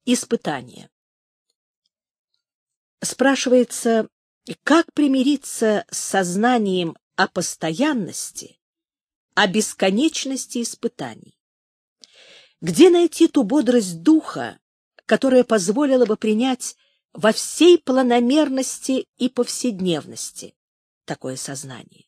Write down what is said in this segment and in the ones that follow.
Испытание. Спрашивается, как примириться с сознанием о постоянности, о бесконечности испытаний? Где найти ту бодрость духа, которая позволила бы принять во всей планомерности и повседневности такое сознание?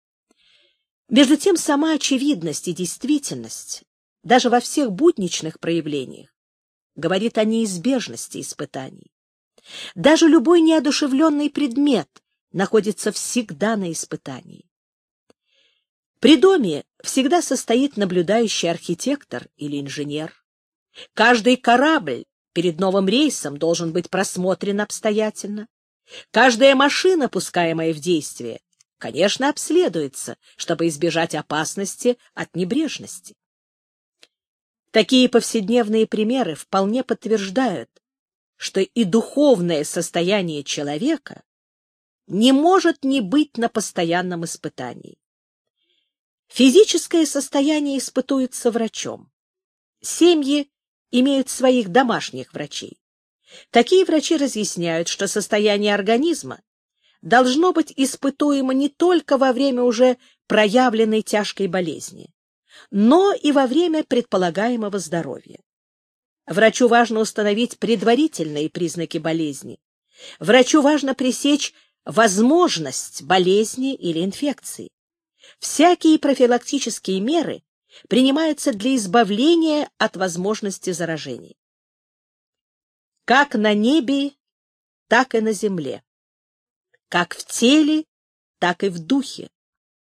Между тем, сама очевидность и действительность, даже во всех будничных проявлениях, говорит о неизбежности испытаний. Даже любой неодушевленный предмет находится всегда на испытании. При доме всегда состоит наблюдающий архитектор или инженер. Каждый корабль перед новым рейсом должен быть просмотрен обстоятельно. Каждая машина, пускаемая в действие, конечно, обследуется, чтобы избежать опасности от небрежности. Такие повседневные примеры вполне подтверждают, что и духовное состояние человека не может не быть на постоянном испытании. Физическое состояние испытуется врачом. Семьи имеют своих домашних врачей. Такие врачи разъясняют, что состояние организма должно быть испытуемо не только во время уже проявленной тяжкой болезни, но и во время предполагаемого здоровья. Врачу важно установить предварительные признаки болезни. Врачу важно пресечь возможность болезни или инфекции. Всякие профилактические меры принимаются для избавления от возможности заражений. Как на небе, так и на земле. Как в теле, так и в духе.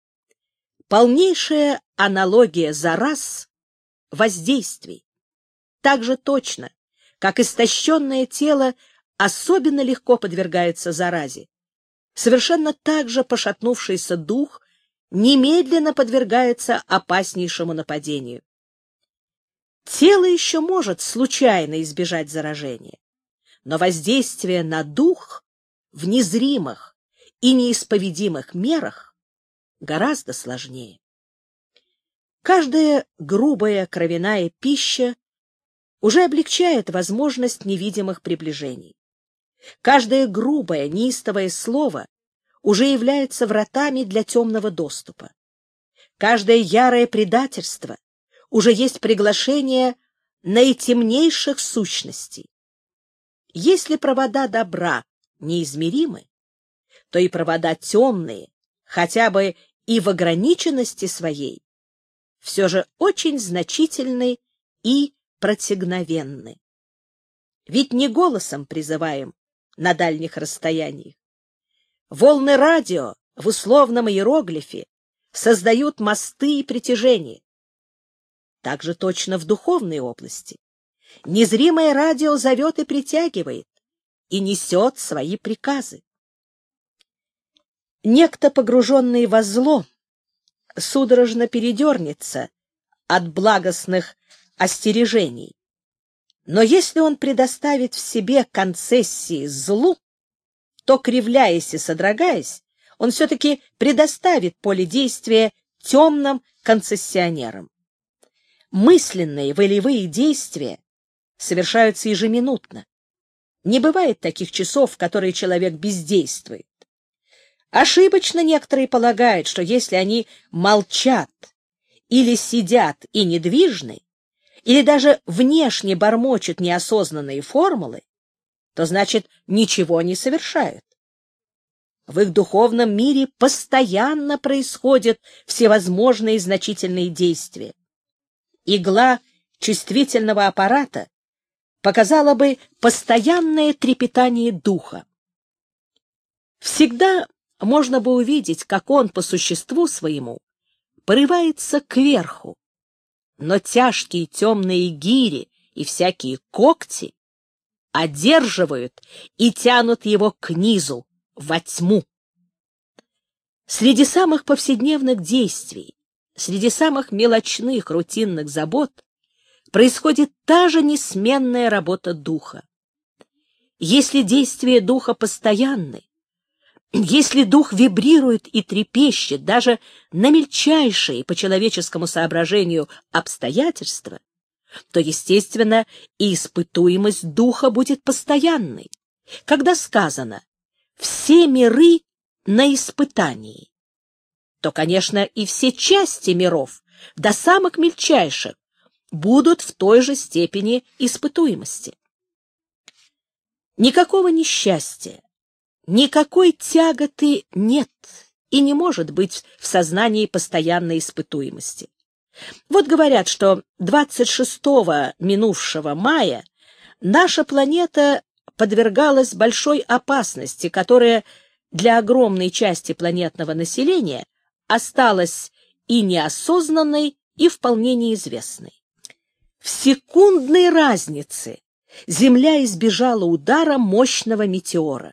Полнейшая аналогия зараз воздействий. Так же точно, как истощенное тело особенно легко подвергается заразе, совершенно так же пошатнувшийся дух немедленно подвергается опаснейшему нападению. Тело еще может случайно избежать заражения, но воздействие на дух в незримых и неисповедимых мерах гораздо сложнее. Каждая грубая кровяная пища уже облегчает возможность невидимых приближений. Каждое грубое, неистовое слово уже является вратами для темного доступа. Каждое ярое предательство уже есть приглашение наитемнейших сущностей. Если провода добра неизмеримы, то и провода темные, хотя бы и в ограниченности своей, все же очень значительны и протягновенны. Ведь не голосом призываем на дальних расстояниях. Волны радио в условном иероглифе создают мосты и притяжение. Так же точно в духовной области. Незримое радио зовет и притягивает, и несет свои приказы. Некто, погруженный во зло, судорожно передернется от благостных остережений. Но если он предоставит в себе концессии злу, то, кривляясь и содрогаясь, он все-таки предоставит поле действия темным концессионерам. Мысленные волевые действия совершаются ежеминутно. Не бывает таких часов, в которые человек бездействует. Ошибочно некоторые полагают, что если они молчат или сидят и недвижны, или даже внешне бормочут неосознанные формулы, то значит ничего не совершают. В их духовном мире постоянно происходят всевозможные значительные действия. Игла чувствительного аппарата показала бы постоянное трепетание духа. Всегда можно бы увидеть, как он по существу своему порывается кверху, но тяжкие темные гири и всякие когти одерживают и тянут его к низу, во тьму. Среди самых повседневных действий, среди самых мелочных рутинных забот происходит та же несменная работа духа. Если действия духа постоянны, если дух вибрирует и трепещет даже на мельчайшие по человеческому соображению обстоятельства, то, естественно, и испытуемость духа будет постоянной. Когда сказано «все миры на испытании», то, конечно, и все части миров, до самых мельчайших, будут в той же степени испытуемости. Никакого несчастья, никакой тяготы нет и не может быть в сознании постоянной испытуемости. Вот говорят, что 26-го минувшего мая наша планета подвергалась большой опасности, которая для огромной части планетного населения осталась и неосознанной, и вполне неизвестной. В секундной разнице Земля избежала удара мощного метеора.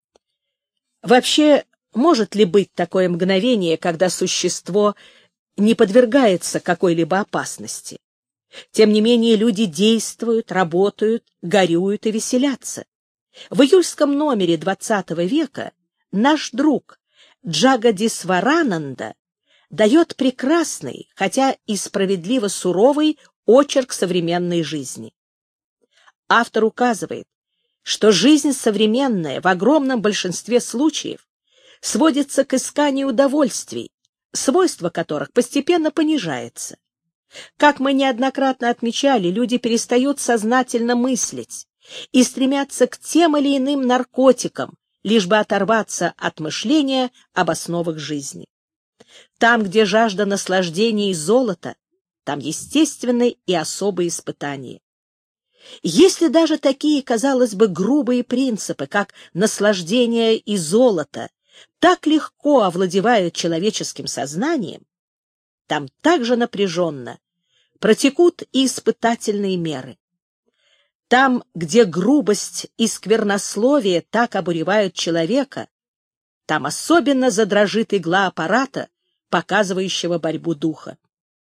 Вообще, может ли быть такое мгновение, когда существо не подвергается какой-либо опасности? Тем не менее, люди действуют, работают, горюют и веселятся. В июльском номере XX века наш друг Джагадисварананда дает прекрасный, хотя и справедливо суровый очерк современной жизни. Автор указывает, что жизнь современная в огромном большинстве случаев сводится к исканию удовольствий, свойство которых постепенно понижается. Как мы неоднократно отмечали, люди перестают сознательно мыслить и стремятся к тем или иным наркотикам, лишь бы оторваться от мышления об основах жизни. Там, где жажда наслаждения и золота, там естественные и особые испытания. Если даже такие, казалось бы, грубые принципы, как наслаждение и золото, так легко овладевают человеческим сознанием, там также напряженно протекут и испытательные меры. Там, где грубость и сквернословие так обуревают человека, там особенно задрожит игла аппарата, показывающего борьбу духа.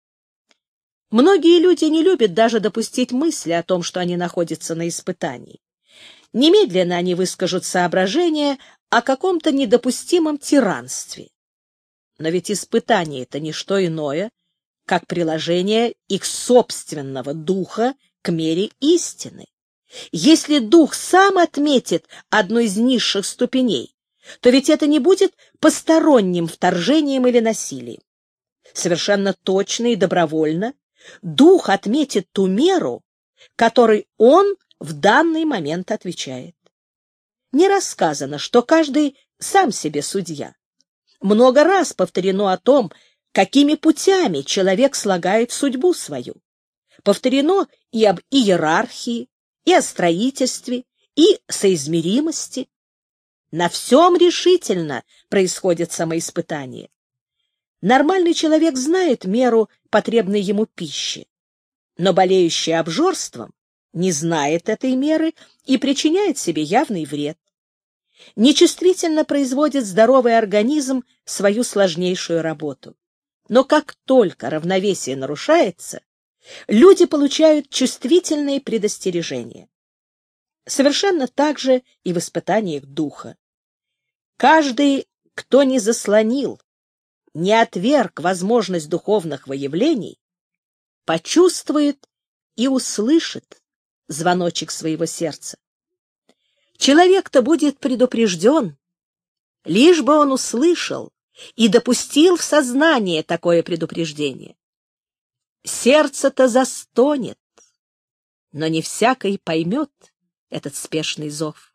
Многие люди не любят даже допустить мысли о том, что они находятся на испытании. Немедленно они выскажут соображения о каком-то недопустимом тиранстве. Но ведь испытание — это не что иное, как приложение их собственного духа к мере истины. Если дух сам отметит одну из низших ступеней, то ведь это не будет посторонним вторжением или насилием. Совершенно точно и добровольно дух отметит ту меру, которой он в данный момент отвечает. Не рассказано, что каждый сам себе судья. Много раз повторено о том, какими путями человек слагает судьбу свою. Повторено и об иерархии, и о строительстве, и соизмеримости. На всем решительно происходит самоиспытание. Нормальный человек знает меру потребной ему пищи, но болеющий обжорством не знает этой меры и причиняет себе явный вред. Нечувствительно производит здоровый организм свою сложнейшую работу. Но как только равновесие нарушается, люди получают чувствительные предостережения. Совершенно так же и в испытаниях духа. Каждый, кто не заслонил, не отверг возможность духовных выявлений, почувствует и услышит звоночек своего сердца. Человек-то будет предупрежден, лишь бы он услышал и допустил в сознание такое предупреждение. Сердце-то застонет, но не всякий поймет этот спешный зов.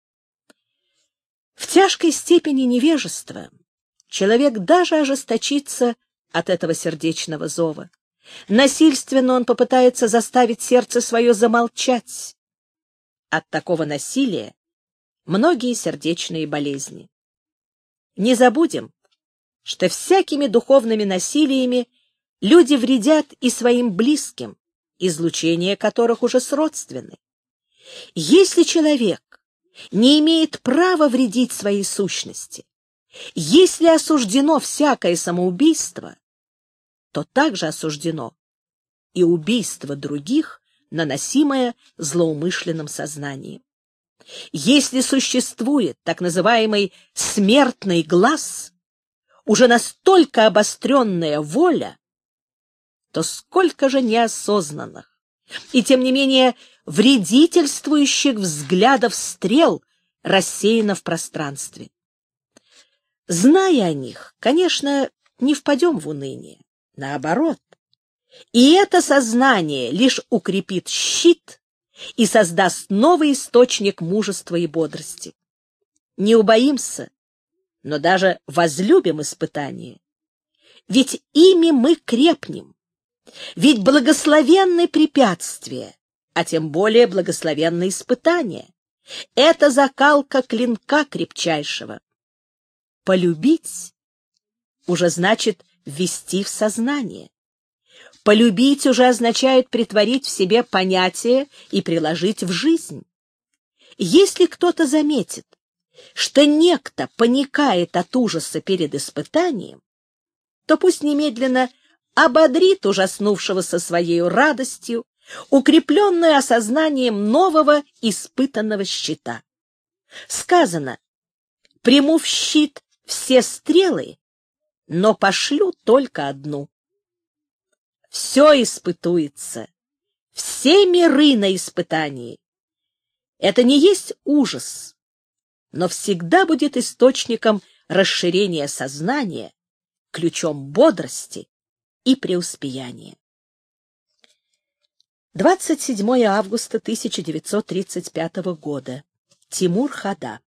В тяжкой степени невежества человек даже ожесточится от этого сердечного зова. Насильственно он попытается заставить сердце свое замолчать. От такого насилия многие сердечные болезни. Не забудем, что всякими духовными насилиями люди вредят и своим близким, излучения которых уже сродственны. Если человек не имеет права вредить своей сущности, если осуждено всякое самоубийство, то также осуждено и убийство других, наносимое злоумышленным сознанием. Если существует так называемый смертный глаз, уже настолько обостренная воля, то сколько же неосознанных, и тем не менее вредительствующих взглядов стрел рассеяно в пространстве. Зная о них, конечно, не впадем в уныние. Наоборот. И это сознание лишь укрепит щит и создаст новый источник мужества и бодрости. Не убоимся, но даже возлюбим испытания. Ведь ими мы крепнем. Ведь благословенны препятствия, а тем более благословенны испытания. Это закалка клинка крепчайшего. Полюбить уже значит ввести в сознание. Полюбить уже означает претворить в себе понятие и приложить в жизнь. Если кто-то заметит, что некто паникает от ужаса перед испытанием, то пусть немедленно ободрит ужаснувшегося своей радостью, укрепленную осознанием нового испытанного щита. Сказано: «Приму в щит все стрелы, но пошлю только одну». Все испытуется, все миры на испытании. Это не есть ужас, но всегда будет источником расширения сознания, ключом бодрости и преуспеяния. 27 августа 1935 года. Тимур Хада.